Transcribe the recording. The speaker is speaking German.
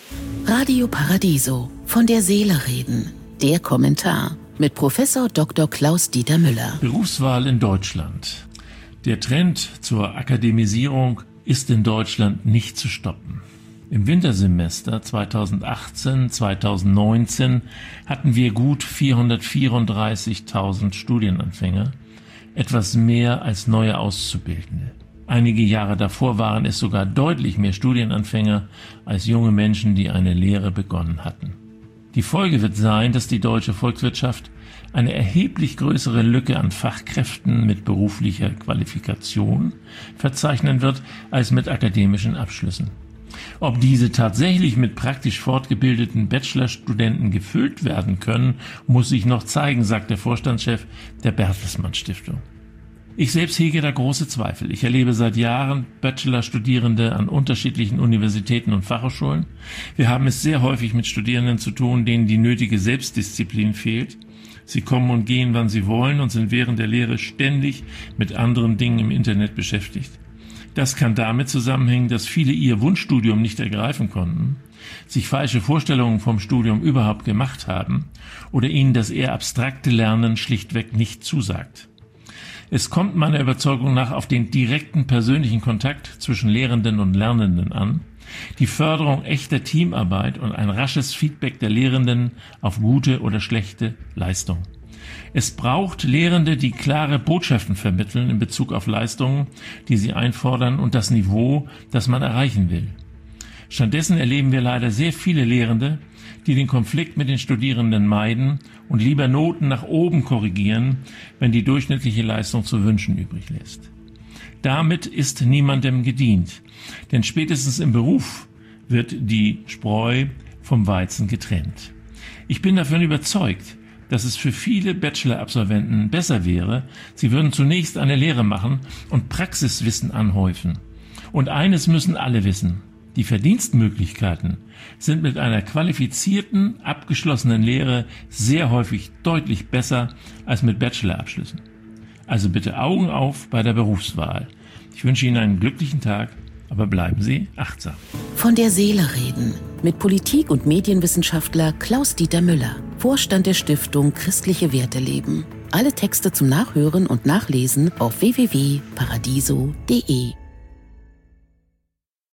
Radio Paradiso, von der Seele reden. Der Kommentar mit Professor Dr. Klaus-Dieter Müller. Berufswahl in Deutschland. Der Trend zur Akademisierung ist in Deutschland nicht zu stoppen. Im Wintersemester 2018/2019 hatten wir gut 434.000 Studienanfänger, etwas mehr als neue Auszubildende. Einige Jahre davor waren es sogar deutlich mehr Studienanfänger als junge Menschen, die eine Lehre begonnen hatten. Die Folge wird sein, dass die deutsche Volkswirtschaft eine erheblich größere Lücke an Fachkräften mit beruflicher Qualifikation verzeichnen wird als mit akademischen Abschlüssen. Ob diese tatsächlich mit praktisch fortgebildeten Bachelorstudenten gefüllt werden können, muss sich noch zeigen, sagt der Vorstandschef der Bertelsmann Stiftung. Ich selbst hege da große Zweifel. Ich erlebe seit Jahren Bachelorstudierende an unterschiedlichen Universitäten und Fachhochschulen. Wir haben es sehr häufig mit Studierenden zu tun, denen die nötige Selbstdisziplin fehlt. Sie kommen und gehen, wann sie wollen und sind während der Lehre ständig mit anderen Dingen im Internet beschäftigt. Das kann damit zusammenhängen, dass viele ihr Wunschstudium nicht ergreifen konnten, sich falsche Vorstellungen vom Studium überhaupt gemacht haben oder ihnen das eher abstrakte Lernen schlichtweg nicht zusagt. Es kommt meiner Überzeugung nach auf den direkten persönlichen Kontakt zwischen Lehrenden und Lernenden an, die Förderung echter Teamarbeit und ein rasches Feedback der Lehrenden auf gute oder schlechte Leistung. Es braucht Lehrende, die klare Botschaften vermitteln in Bezug auf Leistungen, die sie einfordern und das Niveau, das man erreichen will. Stattdessen erleben wir leider sehr viele Lehrende, die den Konflikt mit den Studierenden meiden und lieber Noten nach oben korrigieren, wenn die durchschnittliche Leistung zu wünschen übrig lässt. Damit ist niemandem gedient, denn spätestens im Beruf wird die Spreu vom Weizen getrennt. Ich bin davon überzeugt, dass es für viele Bachelor-Absolventen besser wäre, sie würden zunächst eine Lehre machen und Praxiswissen anhäufen. Und eines müssen alle wissen: Die Verdienstmöglichkeiten sind mit einer qualifizierten, abgeschlossenen Lehre sehr häufig deutlich besser als mit Bachelorabschlüssen. Also bitte Augen auf bei der Berufswahl. Ich wünsche Ihnen einen glücklichen Tag, aber bleiben Sie achtsam. Von der Seele reden mit Politik- und Medienwissenschaftler Klaus-Dieter Müller, Vorstand der Stiftung Christliche Werte leben. Alle Texte zum Nachhören und Nachlesen auf www.paradiso.de.